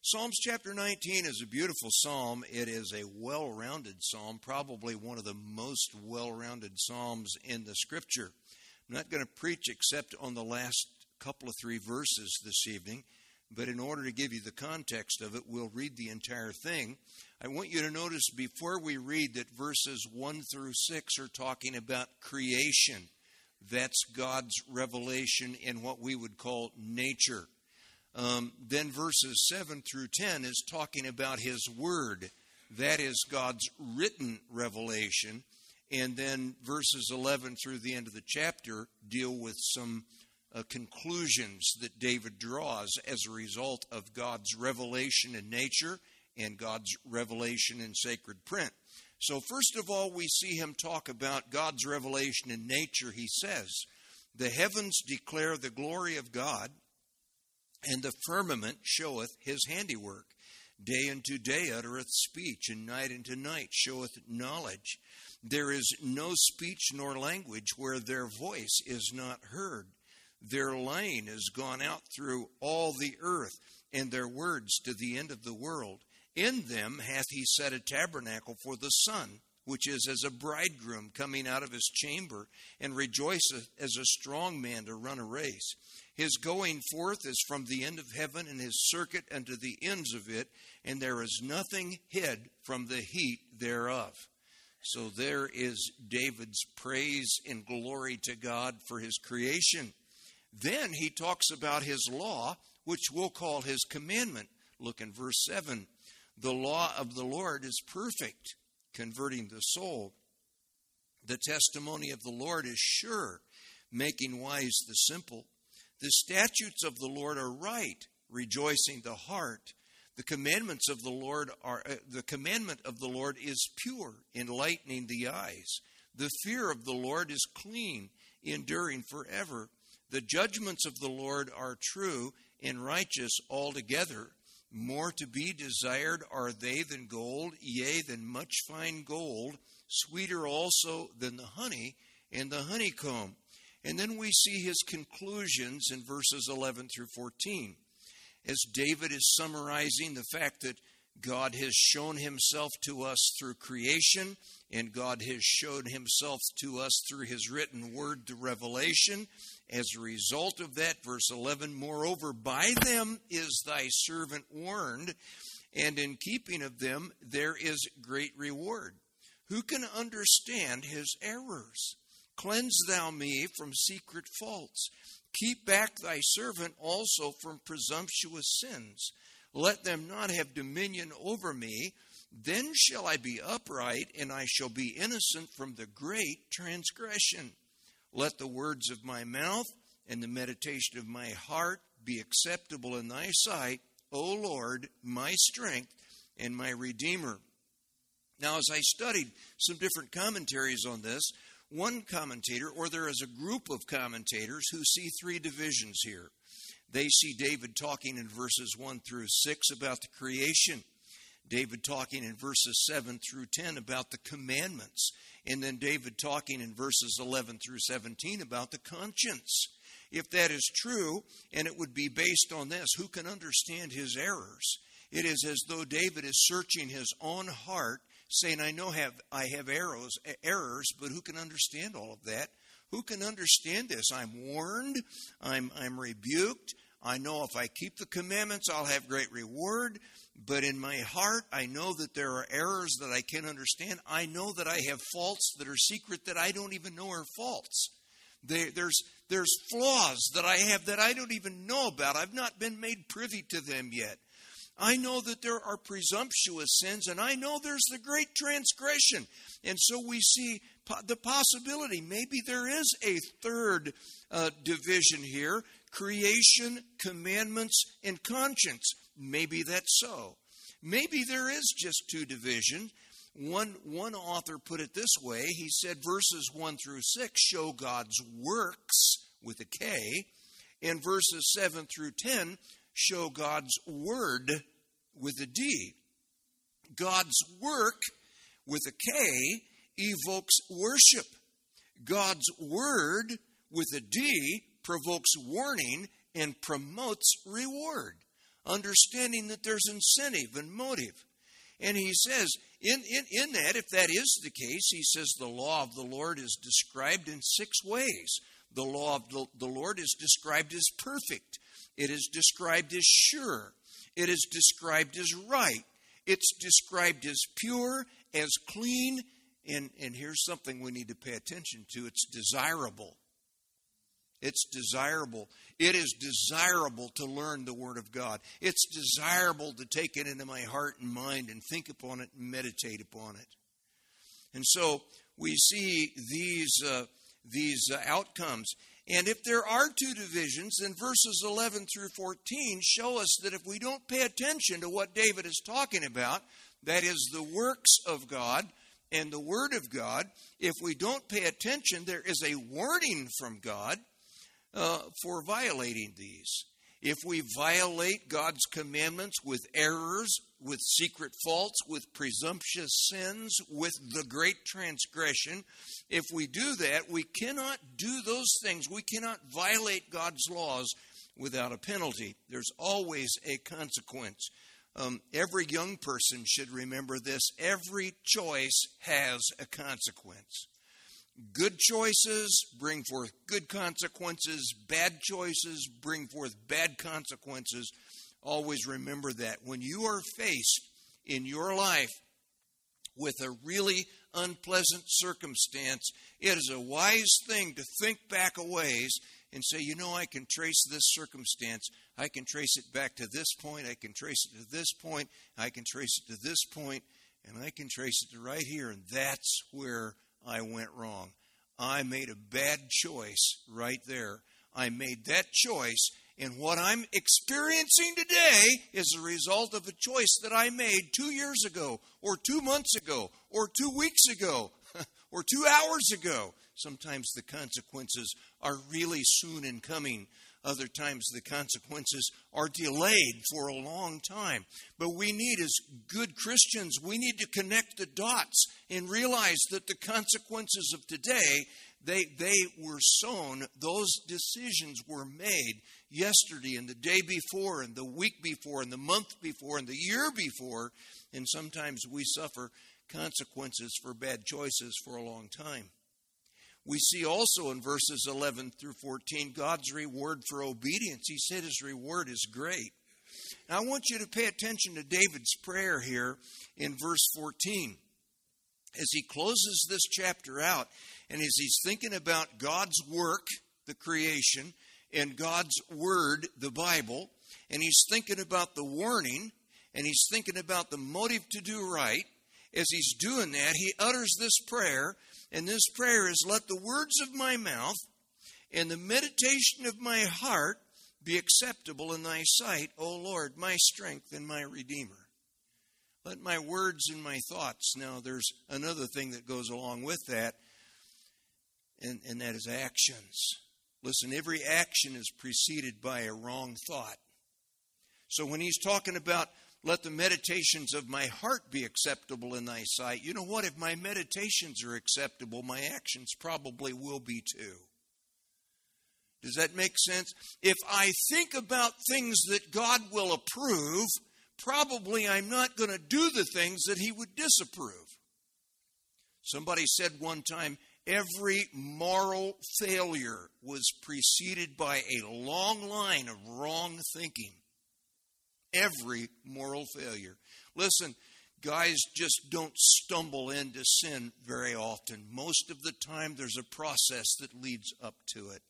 Psalms chapter 19 is a beautiful psalm. It is a well-rounded psalm, probably one of the most well-rounded psalms in the Scripture. I'm not going to preach except on the last couple of 3 verses this evening, but in order to give you the context of it, we'll read the entire thing. I want you to notice before we read that verses 1 through 6 are talking about creation. That's God's revelation in what we would call nature. Then verses 7 through 10 is talking about His Word. That is God's written revelation. And then verses 11 through the end of the chapter deal with some conclusions that David draws as a result of God's revelation in nature and God's revelation in sacred print. So first of all, we see him talk about God's revelation in nature. He says, "The heavens declare the glory of God, and the firmament showeth his handiwork. Day unto day uttereth speech, and night unto night showeth knowledge. There is no speech nor language where their voice is not heard. Their line is gone out through all the earth, and their words to the end of the world. In them hath he set a tabernacle for the sun, which is as a bridegroom coming out of his chamber, and rejoiceth as a strong man to run a race. His going forth is from the end of heaven, and his circuit unto the ends of it, and there is nothing hid from the heat thereof." So there is David's praise and glory to God for his creation. Then he talks about his law, which we'll call his commandment. Look in verse 7. "The law of the Lord is perfect, converting the soul. The testimony of the Lord is sure, making wise the simple. The statutes of the Lord are right, rejoicing the heart. The commandment of the Lord is pure, enlightening the eyes. The fear of the Lord is clean, enduring forever. The judgments of the Lord are true and righteous altogether. More to be desired are they than gold, yea, than much fine gold, sweeter also than the honey and the honeycomb." And then we see his conclusions in verses 11 through 14. As David is summarizing the fact that God has shown himself to us through creation, and God has showed himself to us through his written word, the revelation. As a result of that, verse 11, "Moreover, by them is thy servant warned, and in keeping of them there is great reward. Who can understand his errors? Cleanse thou me from secret faults. Keep back thy servant also from presumptuous sins. Let them not have dominion over me. Then shall I be upright, and I shall be innocent from the great transgression. Let the words of my mouth and the meditation of my heart be acceptable in thy sight, O Lord, my strength and my Redeemer." Now, as I studied some different commentaries on this, one commentator, or there is a group of commentators who see 3 divisions here. They see David talking in verses 1 through 6 about the creation, David talking in verses 7 through 10 about the commandments, and then David talking in verses 11 through 17 about the conscience. If that is true, and it would be based on this, who can understand his errors? It is as though David is searching his own heart, saying, I have errors, but who can understand all of that? Who can understand this? I'm warned, I'm rebuked. I know if I keep the commandments, I'll have great reward. But in my heart, I know that there are errors that I can't understand. I know that I have faults that are secret that I don't even know are faults. There's flaws that I have that I don't even know about. I've not been made privy to them yet. I know that there are presumptuous sins, and I know there's the great transgression. And so we see the possibility. Maybe there is a third division here: creation, commandments, and conscience. Maybe that's so. Maybe there is just 2 divisions. One author put it this way. He said verses 1 through 6 show God's works with a K, and verses 7 through 10 show God's word with a D. God's work with a K evokes worship. God's word with a D provokes warning and promotes reward. understanding that there's incentive and motive. And he says, in that, if that is the case, he says the law of the Lord is described in 6 ways. The law of the Lord is described as perfect. It is described as sure. It is described as right. It's described as pure, as clean, and here's something we need to pay attention to. It's desirable. It's desirable. It is desirable to learn the Word of God. It's desirable to take it into my heart and mind and think upon it and meditate upon it. And so we see these outcomes. And if there are 2 divisions, then verses 11 through 14 show us that if we don't pay attention to what David is talking about, that is the works of God and the Word of God, if we don't pay attention, there is a warning from God for violating these. If we violate God's commandments with errors, with secret faults, with presumptuous sins, with the great transgression, if we do that, we cannot do those things. We cannot violate God's laws without a penalty. There's always a consequence. Every young person should remember this. Every choice has a consequence. Good choices bring forth good consequences. Bad choices bring forth bad consequences. Always remember that. When you are faced in your life with a really unpleasant circumstance, it is a wise thing to think back a ways and say, I can trace this circumstance. I can trace it back to this point. I can trace it to this point. I can trace it to this point. And I can trace it to right here. And that's where I went wrong. I made a bad choice right there. I made that choice, and what I'm experiencing today is a result of a choice that I made 2 years ago, or 2 months ago, or 2 weeks ago, or 2 hours ago. Sometimes the consequences are really soon in coming. Other times the consequences are delayed for a long time. But we need, as good Christians, we need to connect the dots and realize that the consequences of today, they were sown. Those decisions were made yesterday and the day before and the week before and the month before and the year before. And sometimes we suffer consequences for bad choices for a long time. We see also in verses 11 through 14 God's reward for obedience. He said his reward is great. Now I want you to pay attention to David's prayer here in verse 14. As he closes this chapter out and as he's thinking about God's work, the creation, and God's word, the Bible, and he's thinking about the warning, and he's thinking about the motive to do right, as he's doing that, he utters this prayer. And this prayer is, let the words of my mouth and the meditation of my heart be acceptable in thy sight, O Lord, my strength and my Redeemer. Let my words and my thoughts. Now, there's another thing that goes along with that, and that is actions. Listen, every action is preceded by a wrong thought. So when he's talking about let the meditations of my heart be acceptable in thy sight. You know what? If my meditations are acceptable, my actions probably will be too. Does that make sense? If I think about things that God will approve, probably I'm not going to do the things that he would disapprove. Somebody said one time, every moral failure was preceded by a long line of wrong thinking. Every moral failure. Listen, guys just don't stumble into sin very often. Most of the time there's a process that leads up to it.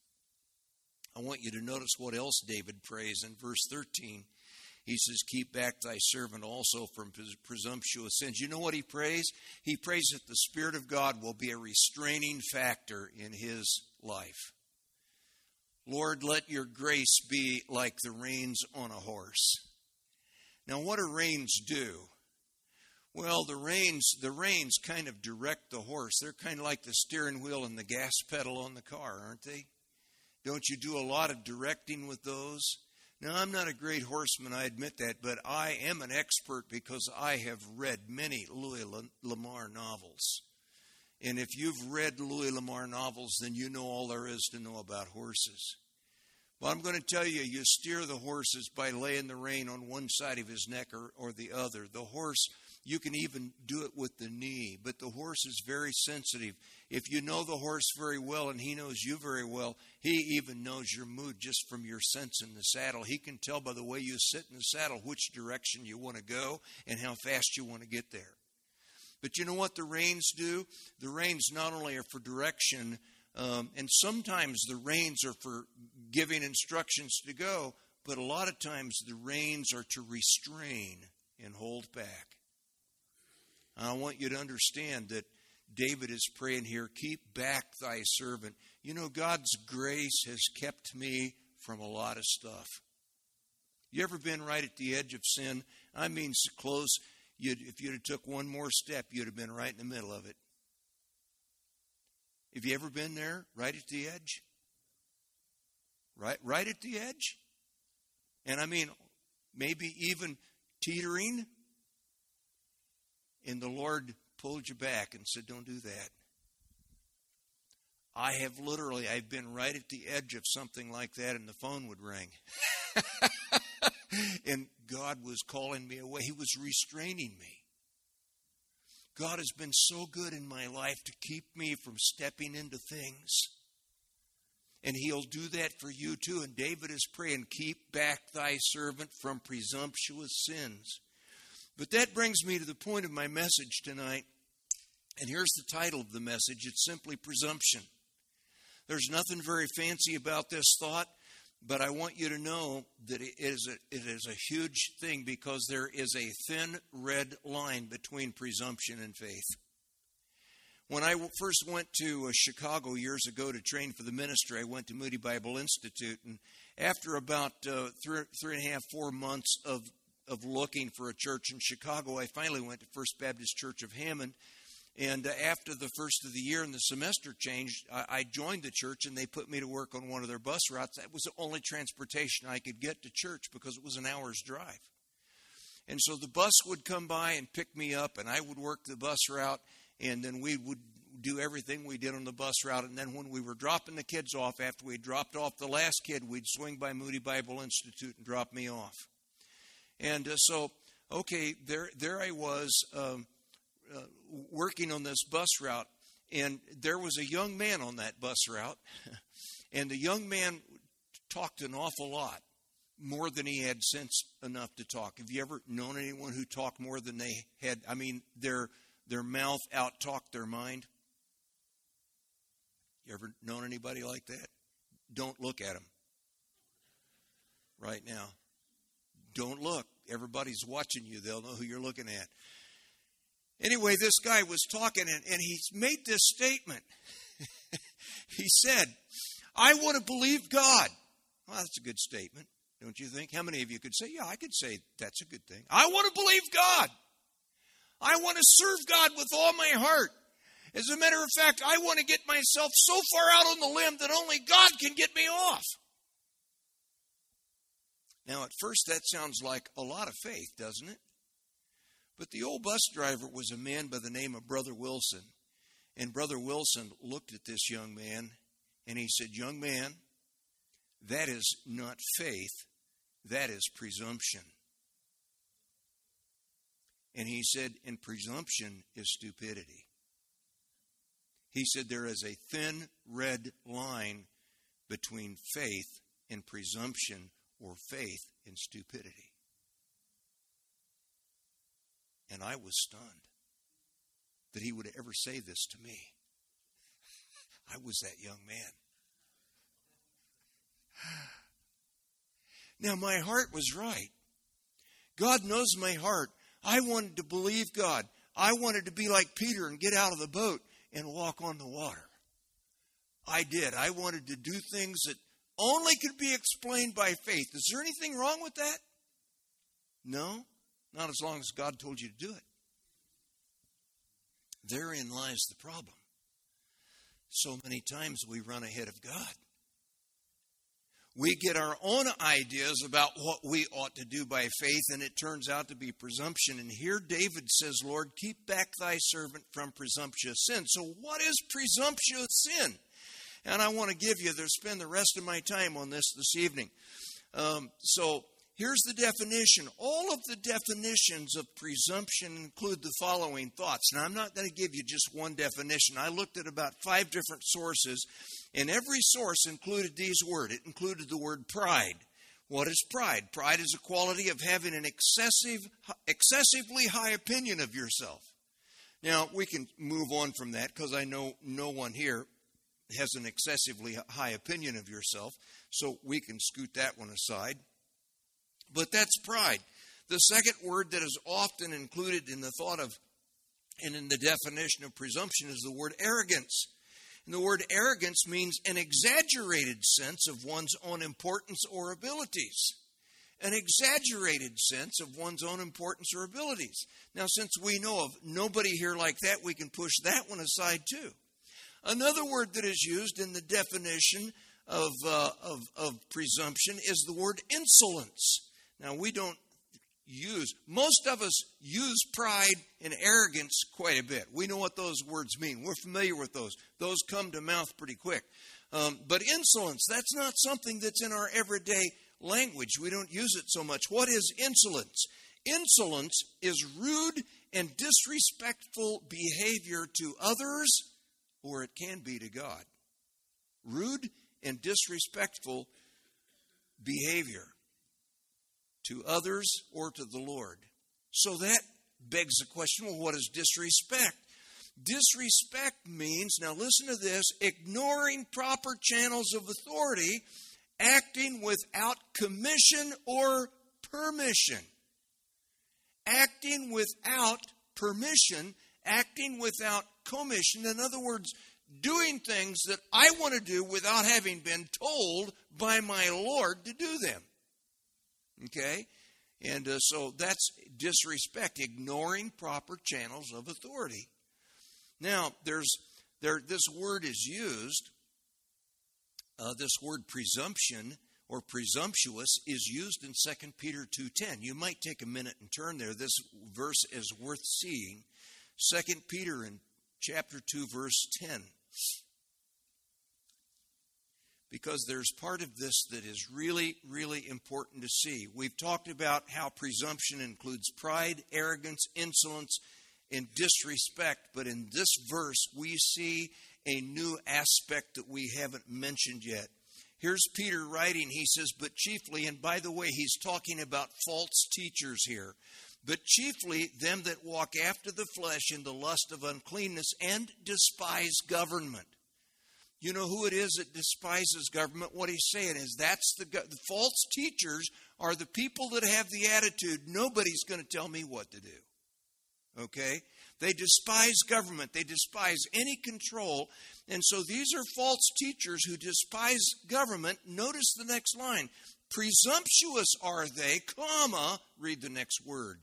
I want you to notice what else David prays in verse 13. He says, keep back thy servant also from presumptuous sins. You know what he prays? He prays that the Spirit of God will be a restraining factor in his life. Lord, let your grace be like the reins on a horse. Now, what do reins do? Well, the reins kind of direct the horse. They're kind of like the steering wheel and the gas pedal on the car, aren't they? Don't you do a lot of directing with those? Now, I'm not a great horseman, I admit that, but I am an expert because I have read many Louis L'Amour novels. And if you've read Louis L'Amour novels, then you know all there is to know about horses. Well, I'm going to tell you, you steer the horses by laying the rein on one side of his neck or the other. The horse, you can even do it with the knee, but the horse is very sensitive. If you know the horse very well and he knows you very well, he even knows your mood just from your sense in the saddle. He can tell by the way you sit in the saddle which direction you want to go and how fast you want to get there. But you know what the reins do? The reins not only are for direction, and sometimes the reins are for giving instructions to go, but a lot of times the reins are to restrain and hold back. I want you to understand that David is praying here, keep back thy servant. You know, God's grace has kept me from a lot of stuff. You ever been right at the edge of sin? I mean, so close, if you'd have took one more step, you'd have been right in the middle of it. Have you ever been there, right at the edge? Right at the edge? And I mean, maybe even teetering. And the Lord pulled you back and said, don't do that. I've been right at the edge of something like that, and the phone would ring. And God was calling me away. He was restraining me. God has been so good in my life to keep me from stepping into things. And He'll do that for you too. And David is praying, keep back thy servant from presumptuous sins. But that brings me to the point of my message tonight. And here's the title of the message. It's simply presumption. There's nothing very fancy about this thought, but I want you to know that it is a huge thing, because there is a thin red line between presumption and faith. When I first went to Chicago years ago to train for the ministry, I went to Moody Bible Institute, and after about 3.5, 4 months of looking for a church in Chicago, I finally went to First Baptist Church of Hammond. And after the first of the year and the semester changed, I joined the church, and they put me to work on one of their bus routes. That was the only transportation I could get to church, because it was an hour's drive. And so the bus would come by and pick me up, and I would work the bus route, and then we would do everything we did on the bus route. And then when we were dropping the kids off, after we dropped off the last kid, we'd swing by Moody Bible Institute and drop me off. And there I was, working on this bus route, and there was a young man on that bus route, and the young man talked an awful lot, more than he had sense enough to talk. Have you ever known anyone who talked more than they had? I mean, their mouth out-talked their mind? You ever known anybody like that? Don't look at them right now. Don't look. Everybody's watching you. They'll know who you're looking at. Anyway, this guy was talking, and he made this statement. He said, I want to believe God. Well, that's a good statement, don't you think? How many of you could say, yeah, I could say that's a good thing. I want to believe God. I want to serve God with all my heart. As a matter of fact, I want to get myself so far out on the limb that only God can get me off. Now, at first, that sounds like a lot of faith, doesn't it? But the old bus driver was a man by the name of Brother Wilson. And Brother Wilson looked at this young man, and he said, young man, that is not faith, that is presumption. And he said, and presumption is stupidity. He said there is a thin red line between faith and presumption, or faith and stupidity. And I was stunned that he would ever say this to me. I was that young man. Now, my heart was right. God knows my heart. I wanted to believe God. I wanted to be like Peter and get out of the boat and walk on the water. I did. I wanted to do things that only could be explained by faith. Is there anything wrong with that? No. Not as long as God told you to do it. Therein lies the problem. So many times we run ahead of God. We get our own ideas about what we ought to do by faith, and it turns out to be presumption. And here David says, Lord, keep back thy servant from presumptuous sin. So what is presumptuous sin? And I want to spend the rest of my time on this evening. So here's the definition. All of the definitions of presumption include the following thoughts. Now, I'm not going to give you just one definition. I looked at about 5 different sources, and every source included these words. It included the word pride. What is pride? Pride is a quality of having an excessively high opinion of yourself. Now, we can move on from that because I know no one here has an excessively high opinion of yourself, so we can scoot that one aside. But that's pride. The second word that is often included in the thought of and in the definition of presumption is the word arrogance. And the word arrogance means an exaggerated sense of one's own importance or abilities. An exaggerated sense of one's own importance or abilities. Now, since we know of nobody here like that, we can push that one aside too. Another word that is used in the definition of presumption is the word insolence. Now, most of us use pride and arrogance quite a bit. We know what those words mean. We're familiar with those. Those come to mouth pretty quick. But insolence, that's not something that's in our everyday language. We don't use it so much. What is insolence? Insolence is rude and disrespectful behavior to others, or it can be to God. Rude and disrespectful behavior to others or to the Lord. So that begs the question, well, what is disrespect? Disrespect means, now listen to this, ignoring proper channels of authority, acting without commission or permission. Acting without permission, acting without commission. In other words, doing things that I want to do without having been told by my Lord to do them. Okay? And so that's disrespect, ignoring proper channels of authority. Now, this word is used, this word presumption or presumptuous is used in 2 Peter 2:10. You might take a minute and turn there. This verse is worth seeing. 2 Peter in chapter 2, verse 10. Because there's part of this that is really, really important to see. We've talked about how presumption includes pride, arrogance, insolence, and disrespect. But in this verse, we see a new aspect that we haven't mentioned yet. Here's Peter writing. He says, but chiefly, and by the way, he's talking about false teachers here. But chiefly them that walk after the flesh in the lust of uncleanness and despise government. You know who it is that despises government? What he's saying is the false teachers are the people that have the attitude, nobody's going to tell me what to do. Okay? They despise government. They despise any control. And so these are false teachers who despise government. Notice the next line. Presumptuous are they, comma, read the next word.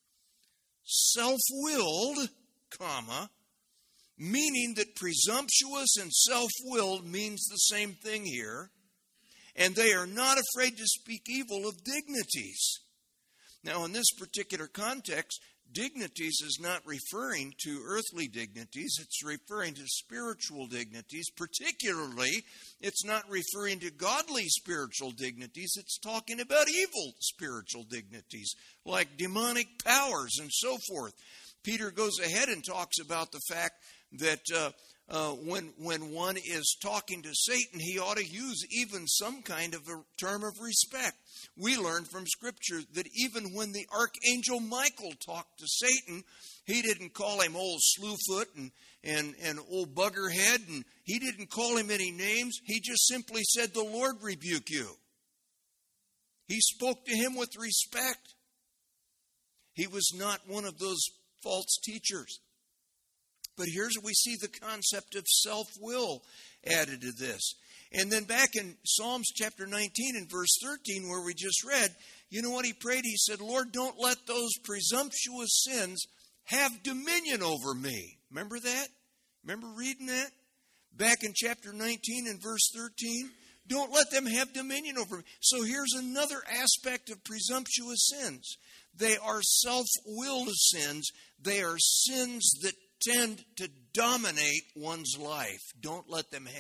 Self-willed, comma, meaning that presumptuous and self-willed means the same thing here. And they are not afraid to speak evil of dignities. Now, in this particular context, dignities is not referring to earthly dignities. It's referring to spiritual dignities. Particularly, it's not referring to godly spiritual dignities. It's talking about evil spiritual dignities, like demonic powers and so forth. Peter goes ahead and talks about the fact that when one is talking to Satan, he ought to use even some kind of a term of respect. We learn from Scripture that even when the archangel Michael talked to Satan, he didn't call him old slewfoot and old buggerhead, and he didn't call him any names. He just simply said, the Lord rebuke you. He spoke to him with respect. He was not one of those false teachers. But here's where we see the concept of self-will added to this. And then back in Psalms chapter 19 and verse 13 where we just read, you know what he prayed? He said, Lord, don't let those presumptuous sins have dominion over me. Remember that? Remember reading that? Back in chapter 19 and verse 13. Don't let them have dominion over me. So here's another aspect of presumptuous sins. They are self-willed sins. They are sins that tend to dominate one's life. Don't let them have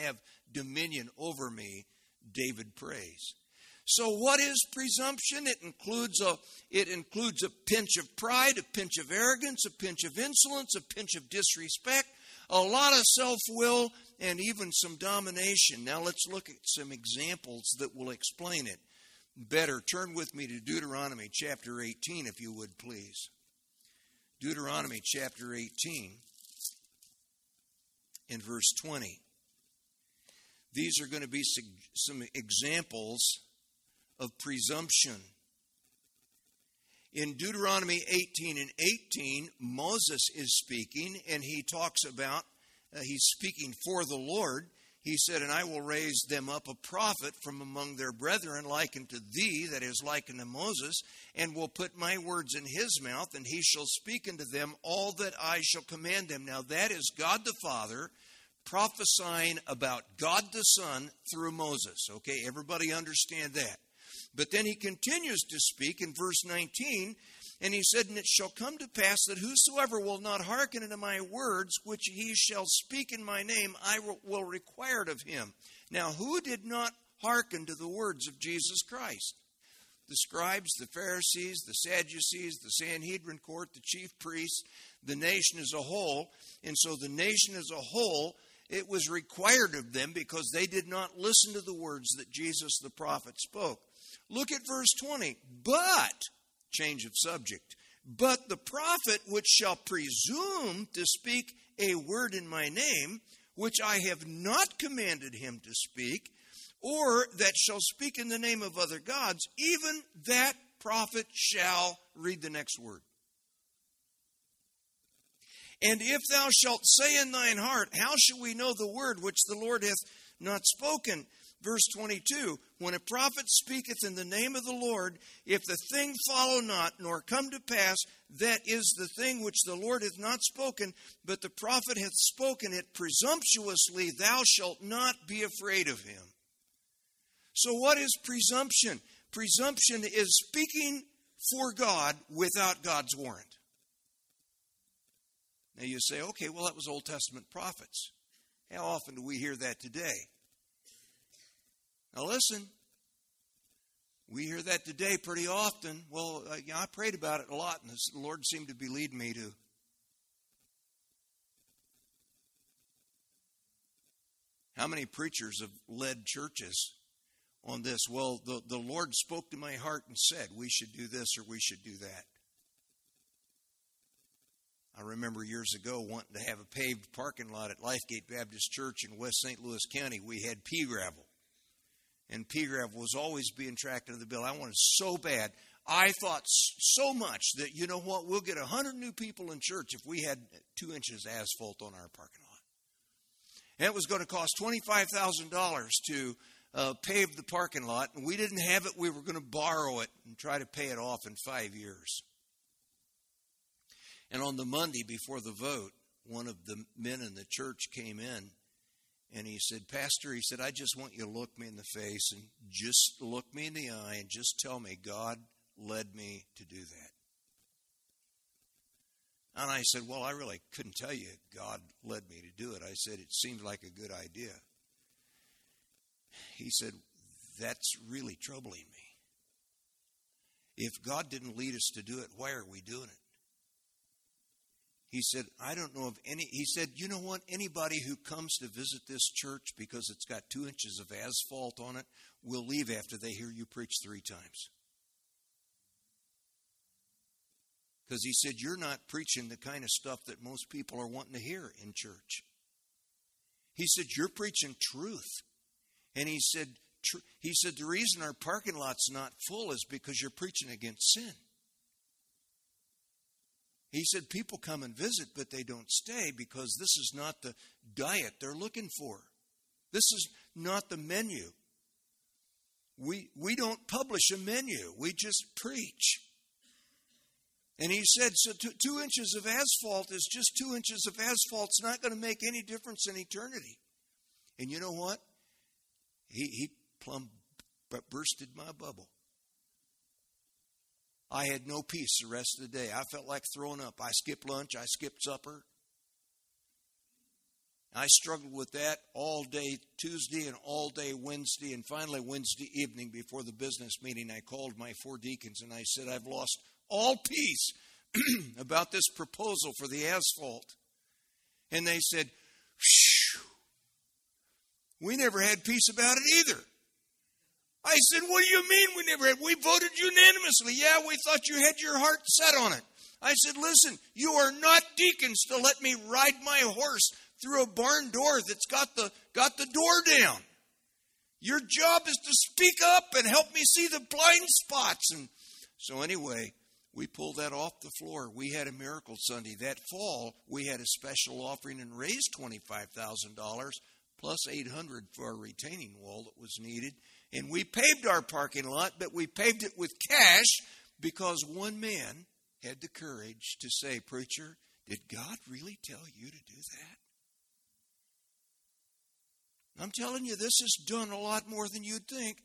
dominion over me, David prays. So what is presumption? It includes a pinch of pride, a pinch of arrogance, a pinch of insolence, a pinch of disrespect, a lot of self-will, and even some domination. Now let's look at some examples that will explain it better. Turn with me to Deuteronomy chapter 18, if you would, please. Deuteronomy chapter 18 in verse 20. These are going to be some examples of presumption. In Deuteronomy 18 and 18, Moses is speaking, and he talks about, he's speaking for the Lord. He said, and I will raise them up a prophet from among their brethren, like unto thee, that is, like unto Moses, and will put my words in his mouth, and he shall speak unto them all that I shall command them. Now that is God the Father prophesying about God the Son through Moses. Okay, everybody understand that. But then he continues to speak in verse 19, and he said, and it shall come to pass that whosoever will not hearken unto my words, which he shall speak in my name, I will require it of him. Now, who did not hearken to the words of Jesus Christ? The scribes, the Pharisees, the Sadducees, the Sanhedrin court, the chief priests, the nation as a whole. And so the nation as a whole, it was required of them because they did not listen to the words that Jesus the prophet spoke. Look at verse 20. But, change of subject, but the prophet which shall presume to speak a word in my name, which I have not commanded him to speak, or that shall speak in the name of other gods, even that prophet shall, read the next word. And if thou shalt say in thine heart, how shall we know the word which the Lord hath not spoken? Verse 22, when a prophet speaketh in the name of the Lord, if the thing follow not, nor come to pass, that is the thing which the Lord hath not spoken, but the prophet hath spoken it presumptuously, thou shalt not be afraid of him. So what is presumption? Presumption is speaking for God without God's warrant. Now you say, okay, well that was Old Testament prophets. How often do we hear that today? Now listen, we hear that today pretty often. Well, I prayed about it a lot, and the Lord seemed to be leading me to. How many preachers have led churches on this? Well, the Lord spoke to my heart and said, we should do this or we should do that. I remember years ago wanting to have a paved parking lot at Lifegate Baptist Church in West St. Louis County. We had pea gravel. And pea gravel was always being tracked into the bill. I wanted so bad. I thought so much that, you know what, we'll get 100 new people in church if we had 2 inches of asphalt on our parking lot. And it was going to cost $25,000 to pave the parking lot. And we didn't have it. We were going to borrow it and try to pay it off in 5 years. And on the Monday before the vote, one of the men in the church came in. And he said, Pastor, he said, I just want you to look me in the face and just look me in the eye and just tell me God led me to do that. And I said, well, I really couldn't tell you God led me to do it. I said, it seemed like a good idea. He said, that's really troubling me. If God didn't lead us to do it, why are we doing it? He said, I don't know of any. He said, you know what? Anybody who comes to visit this church because it's got 2 inches of asphalt on it will leave after they hear you preach 3 times. Because he said, you're not preaching the kind of stuff that most people are wanting to hear in church. He said, you're preaching truth. And he said, the reason our parking lot's not full is because you're preaching against sin. He said, people come and visit, but they don't stay because this is not the diet they're looking for. This is not the menu. We don't publish a menu. We just preach. And he said, so 2 inches of asphalt is just 2 inches of asphalt. It's not going to make any difference in eternity. And you know what? He plumb bursted my bubble. I had no peace the rest of the day. I felt like throwing up. I skipped lunch. I skipped supper. I struggled with that all day Tuesday and all day Wednesday, and finally Wednesday evening before the business meeting, I called my 4 deacons and I said, I've lost all peace about this proposal for the asphalt. And they said, "Phew, we never had peace about it either." I said, "What do you mean we never had? We voted unanimously. Yeah, we thought you had your heart set on it." I said, "Listen, you are not deacons to let me ride my horse through a barn door that's got the door down. Your job is to speak up and help me see the blind spots." And so anyway, we pulled that off the floor. We had a miracle Sunday. That fall, we had a special offering and raised $25,000 plus $800 for our retaining wall that was needed. And we paved our parking lot, but we paved it with cash because one man had the courage to say, "Preacher, did God really tell you to do that?" I'm telling you, this has done a lot more than you'd think.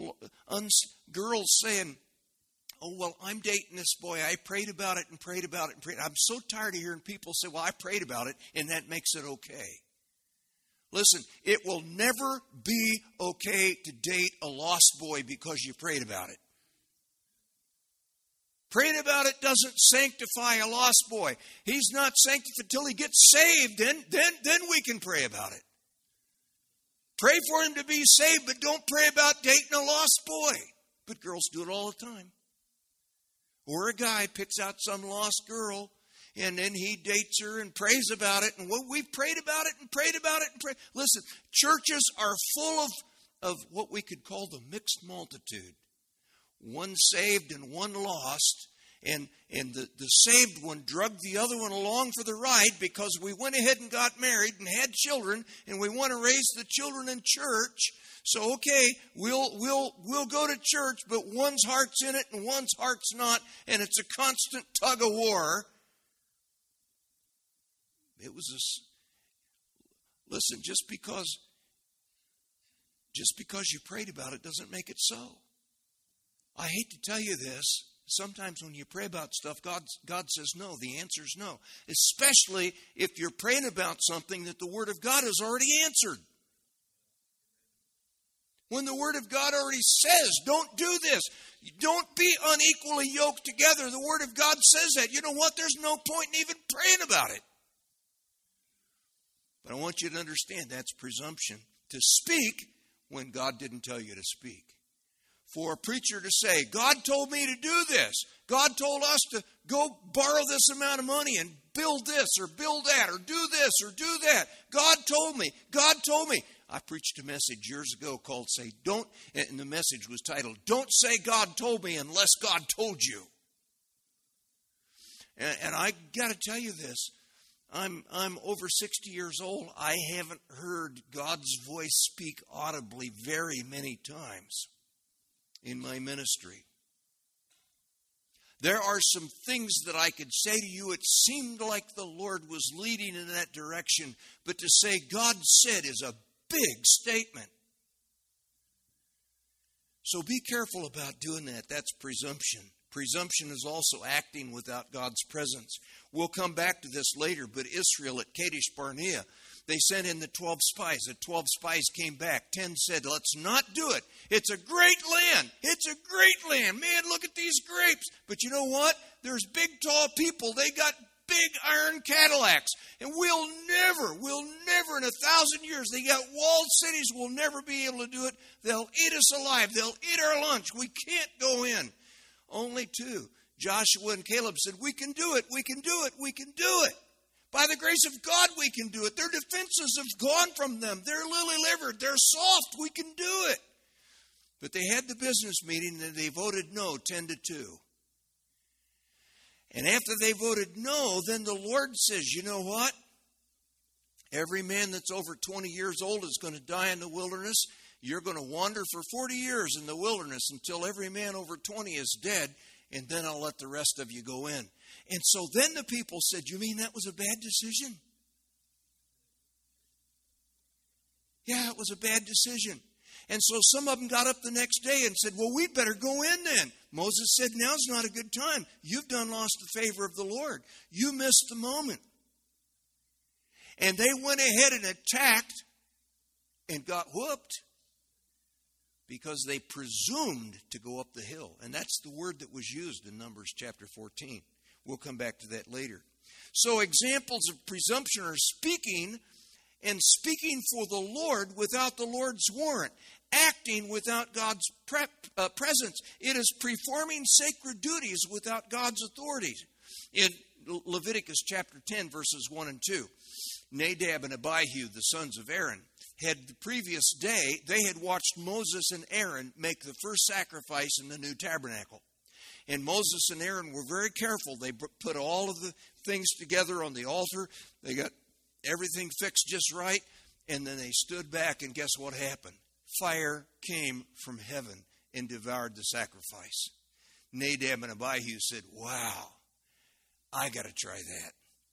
Girls saying, "Oh, well, I'm dating this boy. I prayed about it and prayed about it and prayed." I'm so tired of hearing people say, "Well, I prayed about it," and that makes it okay. Listen, it will never be okay to date a lost boy because you prayed about it. Praying about it doesn't sanctify a lost boy. He's not sanctified until he gets saved. Then we can pray about it. Pray for him to be saved, but don't pray about dating a lost boy. But girls do it all the time. Or a guy picks out some lost girl, and then he dates her and prays about it. And we've prayed about it and prayed about it and prayed. Listen, churches are full of what we could call the mixed multitude. One saved and one lost. And the saved one drugged the other one along for the ride because we went ahead and got married and had children, and we want to raise the children in church. So okay, we'll go to church, but one's heart's in it and one's heart's not, and it's a constant tug of war. Listen, just because you prayed about it doesn't make it so. I hate to tell you this. Sometimes when you pray about stuff, God says no. The answer is no. Especially if you're praying about something that the Word of God has already answered. When the Word of God already says, don't do this. Don't be unequally yoked together. The Word of God says that. You know what? There's no point in even praying about it. But I want you to understand that's presumption. To speak when God didn't tell you to speak. For a preacher to say, "God told me to do this. God told us to go borrow this amount of money and build this or build that or do this or do that. God told me. God told me." I preached a message years ago called and the message was titled, "Don't Say God Told Me Unless God Told You." And I got to tell you this. I'm over 60 years old. I haven't heard God's voice speak audibly very many times in my ministry. There are some things that I could say to you. It seemed like the Lord was leading in that direction. But to say God said is a big statement. So be careful about doing that. That's presumption. Presumption is also acting without God's presence. We'll come back to this later, but Israel at Kadesh Barnea, they sent in the 12 spies. The 12 spies came back. 10 said, "Let's not do it. It's a great land. It's a great land. Man, look at these grapes." But you know what? There's big, tall people. They got big iron Cadillacs. And we'll never in 1,000 years, they got walled cities. We'll never be able to do it. They'll eat us alive. They'll eat our lunch. We can't go in. Only 2, Joshua and Caleb, said, "We can do it. We can do it. We can do it. By the grace of God, we can do it. Their defenses have gone from them. They're lily-livered. They're soft. We can do it." But they had the business meeting and they voted no, 10-2. And after they voted no, then the Lord says, "You know what? Every man that's over 20 years old is going to die in the wilderness. You're going to wander for 40 years in the wilderness until every man over 20 is dead, and then I'll let the rest of you go in." And so then the people said, "You mean that was a bad decision?" Yeah, it was a bad decision. And so some of them got up the next day and said, "Well, we'd better go in then." Moses said, "Now's not a good time. You've done lost the favor of the Lord. You missed the moment." And they went ahead and attacked and got whooped because they presumed to go up the hill. And that's the word that was used in Numbers chapter 14. We'll come back to that later. So examples of presumption are speaking for the Lord without the Lord's warrant, acting without God's presence. It is performing sacred duties without God's authority. In Leviticus chapter 10, verses 1 and 2, Nadab and Abihu, the sons of Aaron, had the previous day, they had watched Moses and Aaron make the first sacrifice in the new tabernacle. And Moses and Aaron were very careful. They put all of the things together on the altar. They got everything fixed just right. And then they stood back, and guess what happened? Fire came from heaven and devoured the sacrifice. Nadab and Abihu said, wow, I got to try that.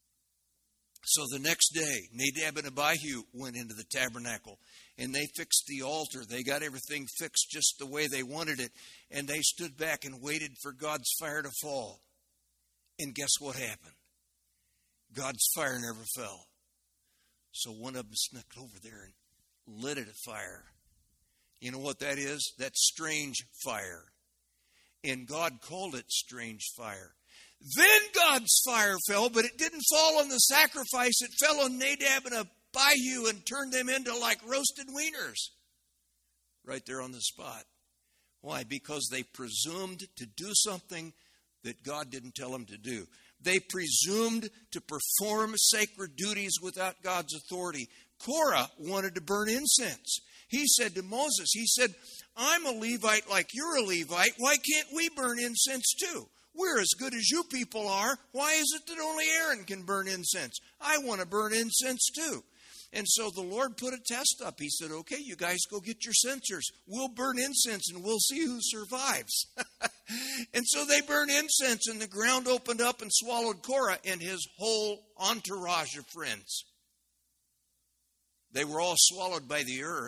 So the next day, Nadab and Abihu went into the tabernacle, and they fixed the altar. They got everything fixed just the way they wanted it, and they stood back and waited for God's fire to fall. And guess what happened? God's fire never fell. So one of them snuck over there and lit it afire. You know what that is? That's strange fire. And God called it strange fire. Then God's fire fell, but it didn't fall on the sacrifice. It fell on Nadab and Abihu and turned them into like roasted wieners. Right there on the spot. Why? Because they presumed to do something that God didn't tell them to do. They presumed to perform sacred duties without God's authority. Korah wanted to burn incense. He said to Moses, he said, I'm a Levite like you're a Levite. Why can't we burn incense too? We're as good as you people are. Why is it that only Aaron can burn incense? I want to burn incense too. And so the Lord put a test up. He said, okay, you guys go get your censers. We'll burn incense and we'll see who survives. And so they burned incense, and the ground opened up and swallowed Korah and his whole entourage of friends. They were all swallowed by the earth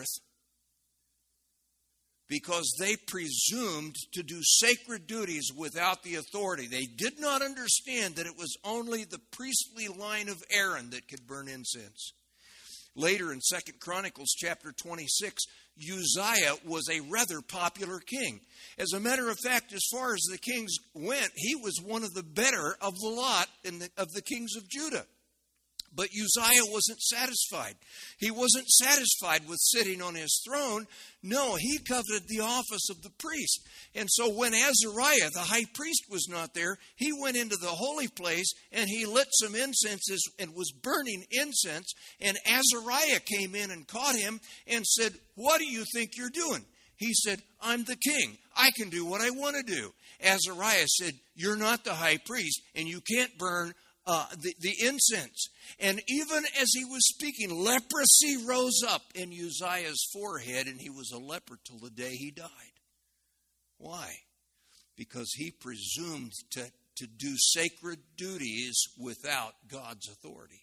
because they presumed to do sacred duties without the authority. They did not understand that it was only the priestly line of Aaron that could burn incense. Later in 2 Chronicles chapter 26, Uzziah was a rather popular king. As a matter of fact, as far as the kings went, he was one of the better of the lot of the kings of Judah. But Uzziah wasn't satisfied. He wasn't satisfied with sitting on his throne. No, he coveted the office of the priest. And so when Azariah, the high priest, was not there, he went into the holy place and he lit some incenses and was burning incense. And Azariah came in and caught him and said, what do you think you're doing? He said, I'm the king. I can do what I want to do. Azariah said, you're not the high priest and you can't burn the incense. And even as he was speaking, leprosy rose up in Uzziah's forehead, and he was a leper till the day he died. Why? Because he presumed to do sacred duties without God's authority.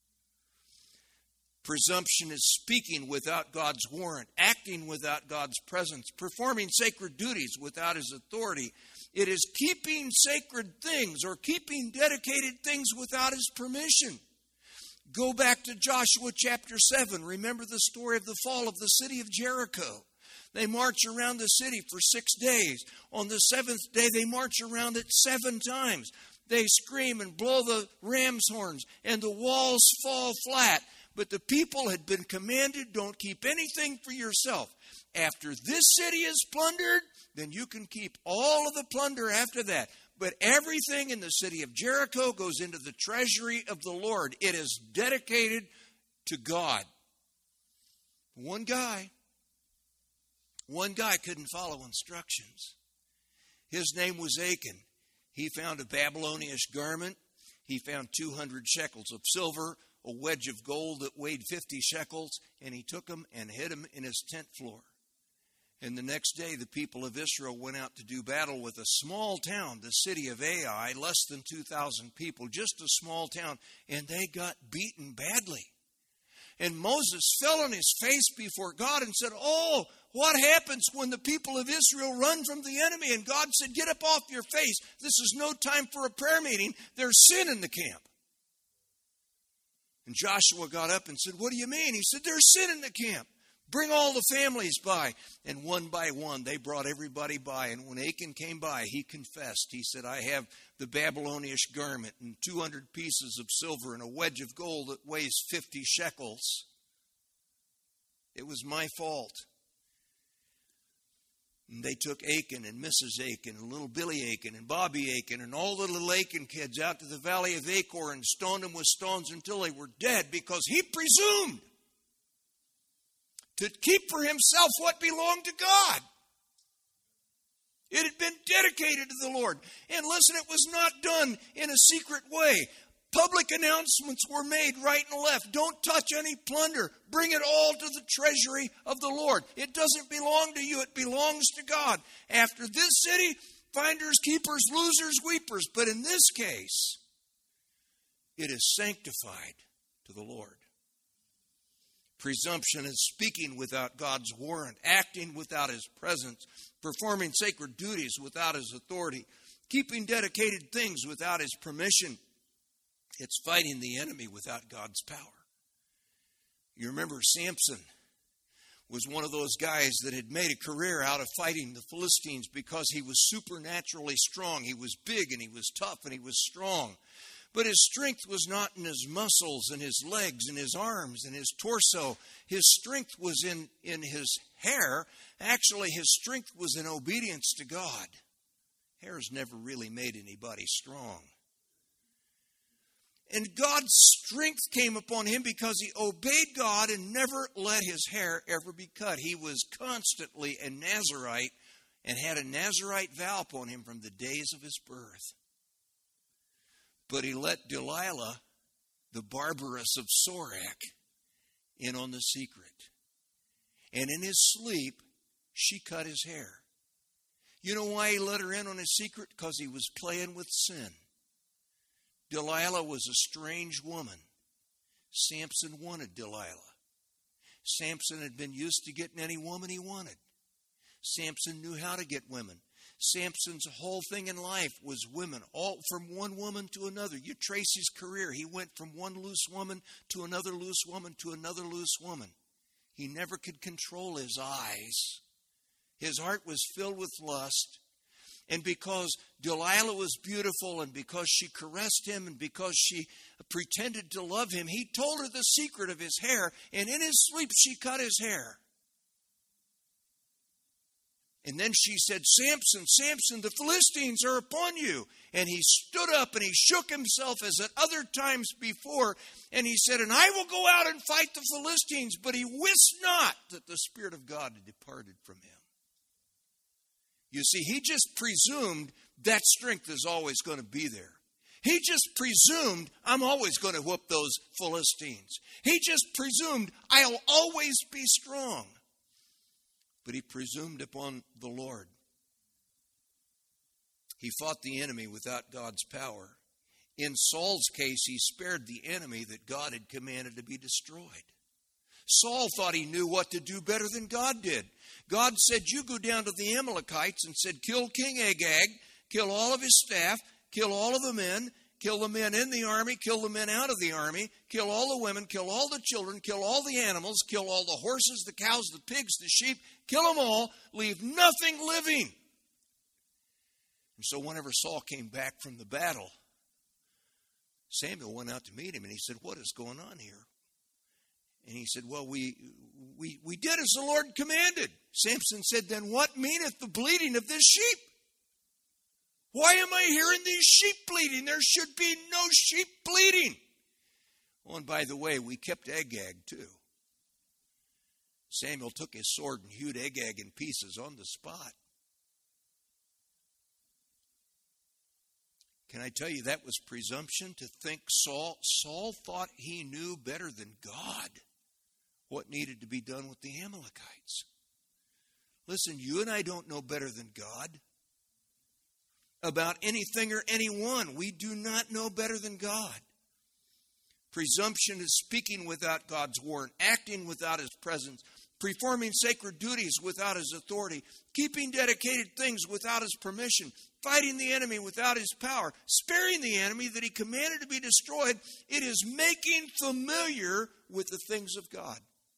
Presumption is speaking without God's warrant, acting without God's presence, performing sacred duties without his authority. It is keeping sacred things or keeping dedicated things without his permission. Go back to Joshua chapter 7. Remember the story of the fall of the city of Jericho. They march around the city for 6 days. On the seventh day, they march around it 7 times. They scream and blow the ram's horns, and the walls fall flat. But the people had been commanded, don't keep anything for yourself. After this city is plundered, then you can keep all of the plunder after that. But everything in the city of Jericho goes into the treasury of the Lord. It is dedicated to God. One guy couldn't follow instructions. His name was Achan. He found a Babylonish garment. He found 200 shekels of silver, a wedge of gold that weighed 50 shekels, and he took them and hid them in his tent floor. And the next day, the people of Israel went out to do battle with a small town, the city of Ai, less than 2,000 people, just a small town, and they got beaten badly. And Moses fell on his face before God and said, oh, what happens when the people of Israel run from the enemy? And God said, get up off your face. This is no time for a prayer meeting. There's sin in the camp. And Joshua got up and said, "What do you mean?" He said, "There's sin in the camp. Bring all the families by." And one by one, they brought everybody by. And when Achan came by, he confessed. He said, "I have the Babylonish garment and 200 pieces of silver and a wedge of gold that weighs 50 shekels. It was my fault." And they took Achan and Mrs. Achan and little Billy Achan and Bobby Achan and all the little Achan kids out to the valley of Achor and stoned them with stones until they were dead, because he presumed to keep for himself what belonged to God. It had been dedicated to the Lord. And listen, it was not done in a secret way. Public announcements were made right and left. Don't touch any plunder. Bring it all to the treasury of the Lord. It doesn't belong to you. It belongs to God. After this city, finders, keepers, losers, weepers. But in this case, it is sanctified to the Lord. Presumption is speaking without God's warrant, acting without His presence, performing sacred duties without His authority, keeping dedicated things without His permission. It's fighting the enemy without God's power. You remember Samson was one of those guys that had made a career out of fighting the Philistines because he was supernaturally strong. He was big and he was tough and he was strong. But his strength was not in his muscles and his legs and his arms and his torso. His strength was in his hair. Actually, his strength was in obedience to God. Hair's never really made anybody strong. And God's strength came upon him because he obeyed God and never let his hair ever be cut. He was constantly a Nazirite and had a Nazirite vow upon him from the days of his birth. But he let Delilah, the barbarous of Sorek, in on the secret. And in his sleep, she cut his hair. You know why he let her in on his secret? Because he was playing with sin. Delilah was a strange woman. Samson wanted Delilah. Samson had been used to getting any woman he wanted. Samson knew how to get women. Samson's whole thing in life was women, all from one woman to another. You trace his career. He went from one loose woman to another loose woman to another loose woman. He never could control his eyes. His heart was filled with lust. And because Delilah was beautiful and because she caressed him and because she pretended to love him, he told her the secret of his hair, and in his sleep she cut his hair. And then she said, "Samson, Samson, the Philistines are upon you." And he stood up and he shook himself as at other times before. And he said, "And I will go out and fight the Philistines." But he wist not that the Spirit of God had departed from him. You see, he just presumed that strength is always going to be there. He just presumed, I'm always going to whoop those Philistines. He just presumed, I'll always be strong. But he presumed upon the Lord. He fought the enemy without God's power. In Saul's case, he spared the enemy that God had commanded to be destroyed. Saul thought he knew what to do better than God did. God said, "You go down to the Amalekites," and said, "Kill King Agag, kill all of his staff, kill all of the men, kill the men in the army, kill the men out of the army, kill all the women, kill all the children, kill all the animals, kill all the horses, the cows, the pigs, the sheep, kill them all, leave nothing living." And so whenever Saul came back from the battle, Samuel went out to meet him and he said, "What is going on here?" And he said, "Well, we did as the Lord commanded." Samson said, "Then what meaneth the bleating of this sheep? Why am I hearing these sheep bleating? There should be no sheep bleating." Oh, and by the way, we kept Agag too. Samuel took his sword and hewed Agag in pieces on the spot. Can I tell you, that was presumption to think Saul thought he knew better than God what needed to be done with the Amalekites. Listen, you and I don't know better than God about anything or anyone. We do not know better than God. Presumption is speaking without God's warrant, acting without His presence, performing sacred duties without his authority, keeping dedicated things without his permission, fighting the enemy without his power, sparing the enemy that he commanded to be destroyed. It is making familiar with the things of God.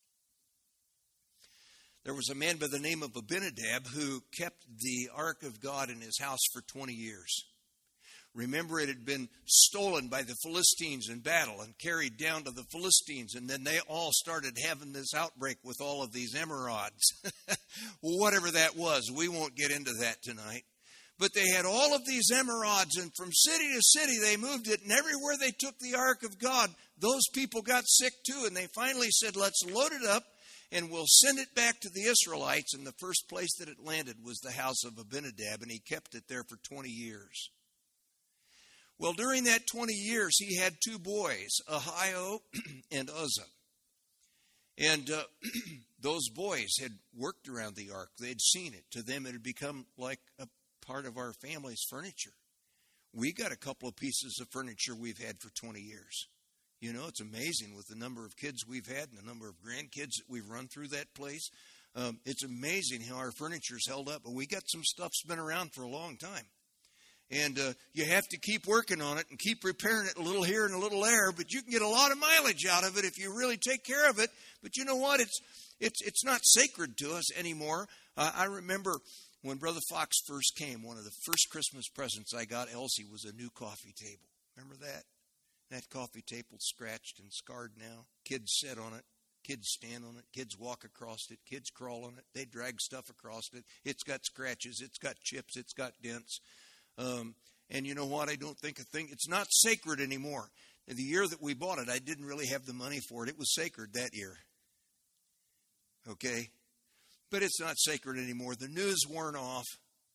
There was a man by the name of Abinadab who kept the ark of God in his house for 20 years. Remember, it had been stolen by the Philistines in battle and carried down to the Philistines, and then they all started having this outbreak with all of these emerods. Well, whatever that was, we won't get into that tonight. But they had all of these emerods, and from city to city they moved it, and everywhere they took the ark of God, those people got sick too, and they finally said, let's load it up, and we'll send it back to the Israelites. And the first place that it landed was the house of Abinadab, and he kept it there for 20 years. Well, during that 20 years, he had two boys, Ahio and Uzzah. And those boys had worked around the ark. They'd seen it. To them, it had become like a part of our family's furniture. We got a couple of pieces of furniture we've had for 20 years. You know, it's amazing with the number of kids we've had and the number of grandkids that we've run through that place. It's amazing how our furniture's held up. But we got some stuff that's been around for a long time. And you have to keep working on it and keep repairing it a little here and a little there. But you can get a lot of mileage out of it if you really take care of it. But you know what? It's not sacred to us anymore. I remember when Brother Fox first came, one of the first Christmas presents I got Elsie was a new coffee table. Remember that? That coffee table's scratched and scarred now. Kids sit on it. Kids stand on it. Kids walk across it. Kids crawl on it. They drag stuff across it. It's got scratches. It's got chips. It's got dents. And you know what? I don't think a thing. It's not sacred anymore. And the year that we bought it, I didn't really have the money for it. It was sacred that year. Okay? But it's not sacred anymore. The news worn off.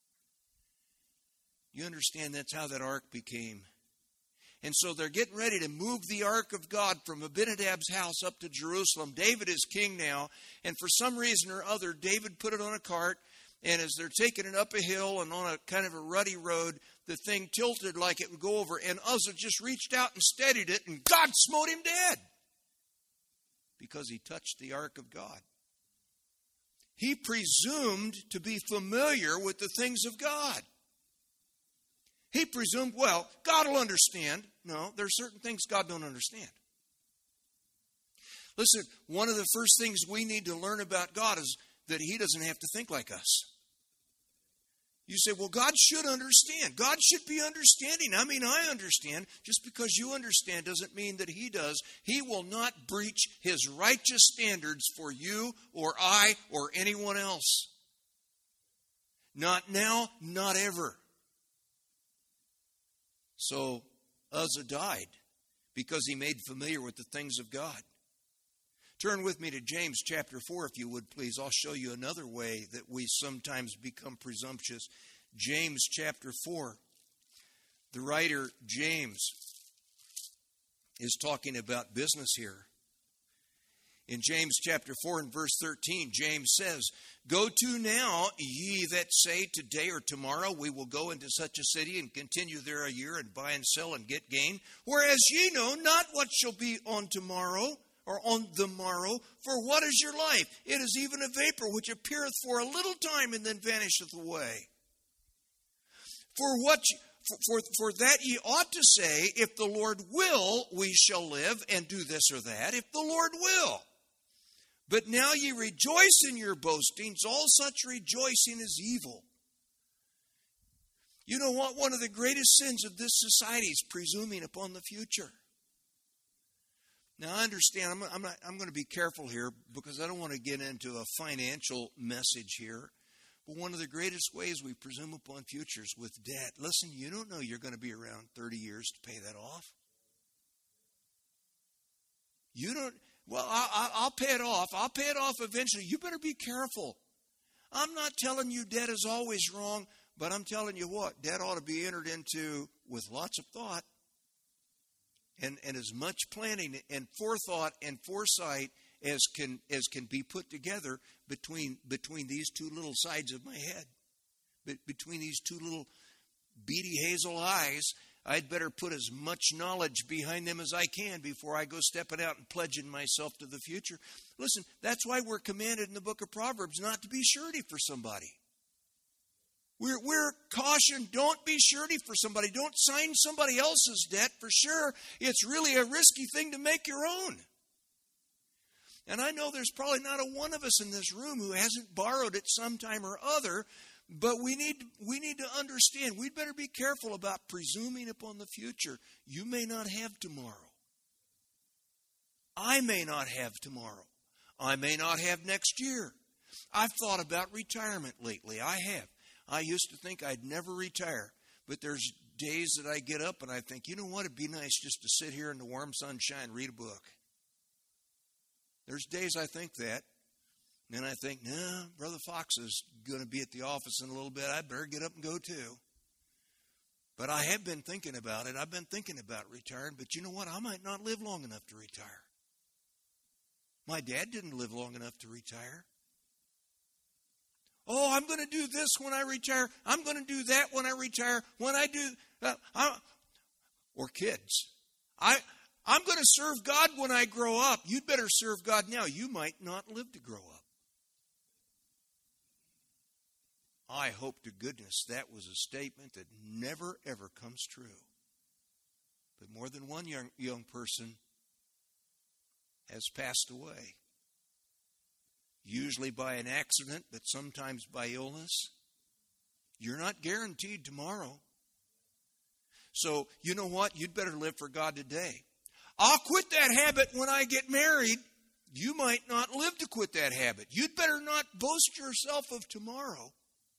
You understand that's how that ark became. And so they're getting ready to move the ark of God from Abinadab's house up to Jerusalem. David is king now. And for some reason or other, David put it on a cart. And as they're taking it up a hill and on a kind of a rutty road, the thing tilted like it would go over. And Uzzah just reached out and steadied it, and God smote him dead because he touched the ark of God. He presumed to be familiar with the things of God. He presumed, well, God will understand. No, there are certain things God don't understand. Listen, one of the first things we need to learn about God is that he doesn't have to think like us. You say, well, God should understand. God should be understanding. I mean, I understand. Just because you understand doesn't mean that he does. He will not breach his righteous standards for you or I or anyone else. Not now, not ever. So Uzzah died because he made familiar with the things of God. Turn with me to James chapter 4, if you would, please. I'll show you another way that we sometimes become presumptuous. James chapter 4. The writer James is talking about business here. In James chapter 4 and verse 13, James says, "Go to now, ye that say, today or tomorrow we will go into such a city and continue there a year and buy and sell and get gain. Whereas ye know not what shall be on tomorrow, or on the morrow, for what is your life? It is even a vapor which appeareth for a little time and then vanisheth away. For that ye ought to say, if the Lord will, we shall live and do this or that, if the Lord will. But now ye rejoice in your boastings, all such rejoicing is evil." You know what? One of the greatest sins of this society is presuming upon the future. Now, I understand, I'm going to be careful here because I don't want to get into a financial message here. But one of the greatest ways we presume upon futures with debt. Listen, you don't know you're going to be around 30 years to pay that off. You don't, well, I'll pay it off. I'll pay it off eventually. You better be careful. I'm not telling you debt is always wrong, but I'm telling you what, debt ought to be entered into with lots of thought. And as much planning and forethought and foresight as can be put together between these two little sides of my head, between these two little beady hazel eyes, I'd better put as much knowledge behind them as I can before I go stepping out and pledging myself to the future. Listen, that's why we're commanded in the book of Proverbs not to be surety for somebody. We're cautioned, don't be surety for somebody. Don't sign somebody else's debt for sure. It's really a risky thing to make your own. And I know there's probably not a one of us in this room who hasn't borrowed at some time or other, but we need to understand, we'd better be careful about presuming upon the future. You may not have tomorrow. I may not have tomorrow. I may not have next year. I've thought about retirement lately. I have. I used to think I'd never retire, but there's days that I get up and I think, you know what, it'd be nice just to sit here in the warm sunshine and read a book. There's days I think that. And then I think, nah, Brother Fox is going to be at the office in a little bit. I better get up and go too. But I have been thinking about it. I've been thinking about retiring. But you know what? I might not live long enough to retire. My dad didn't live long enough to retire. Oh, I'm going to do this when I retire. I'm going to do that when I retire. When I do, or kids. I'm going to serve God when I grow up. You'd better serve God now. You might not live to grow up. I hope to goodness that was a statement that never, ever comes true. But more than one young person has passed away. Usually by an accident, but sometimes by illness. You're not guaranteed tomorrow. So, you know what? You'd better live for God today. I'll quit that habit when I get married. You might not live to quit that habit. You'd better not boast yourself of tomorrow.